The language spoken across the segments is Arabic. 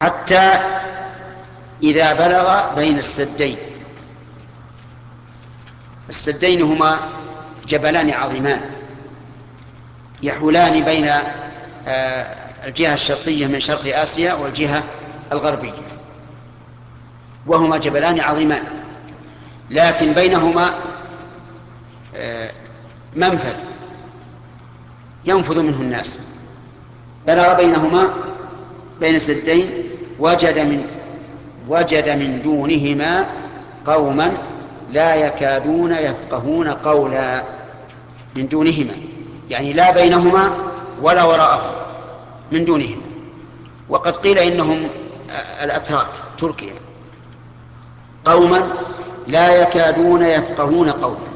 حتى إذا بلغ بين السدين. السدين هما جبلان عظيمان يحولان بين الجهة الشرقية من شرق آسيا والجهة الغربية، وهما جبلان عظيمان لكن بينهما منفذ ينفذ منه الناس. بلغ بينهما بين السدين وجد من دونهما قوما لا يكادون يفقهون قولا. من دونهما يعني لا بينهما ولا وراءهم، من دونهما. وقد قيل إنهم الأتراك تركيا. قوما لا يكادون يفقهون قولا.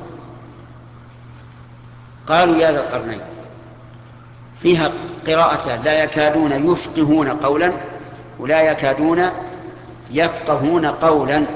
قالوا يا ذا القرنين، فيها قراءة لا يكادون يفقهون قولا ولا يكادون يفقهون قولا،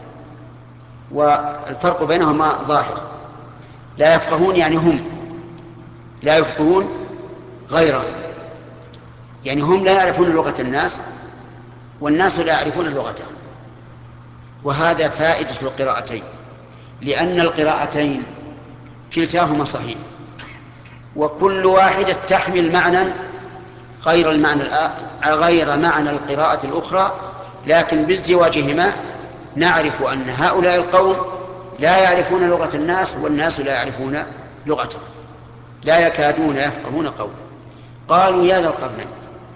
والفرق بينهما ظاهر. لا يفقهون يعني هم، لا يفقهون غيرهم، يعني هم لا يعرفون لغة الناس والناس لا يعرفون لغتهم. وهذا فائدة القراءتين، لأن القراءتين كلتاهما صحيح، وكل واحدة تحمل معنى غير معنى القراءة الأخرى، لكن بازدواجهما نعرف أن هؤلاء القوم لا يعرفون لغة الناس والناس لا يعرفون لغتهم. لا يكادون يفقهون قولا. قالوا يا ذا القرنين.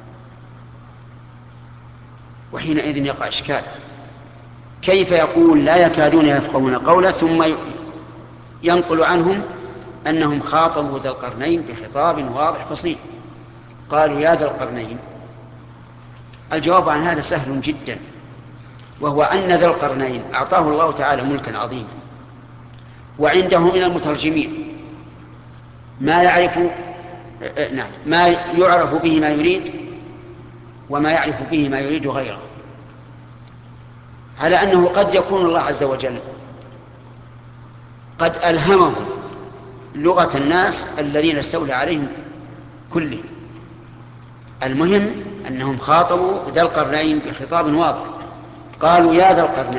وحينئذ يقع إشكال، كيف يقول لا يكادون يفقهون قولا ثم ينقل عنهم أنهم خاطبوا ذا القرنين بخطاب واضح فصيح؟ قالوا يا ذا القرنين. الجواب عن هذا سهل جدا، وهو أن ذا القرنين أعطاه الله تعالى ملكا عظيما، وعنده من المترجمين ما يعرف به ما يريد وما يعرف به ما يريد غيره، على أنه قد يكون الله عز وجل قد ألهمه لغة الناس الذين استولى عليهم كلهم. المهم أنهم خاطبوا ذا القرنين بخطاب واضح. قالوا يا ذا القرنين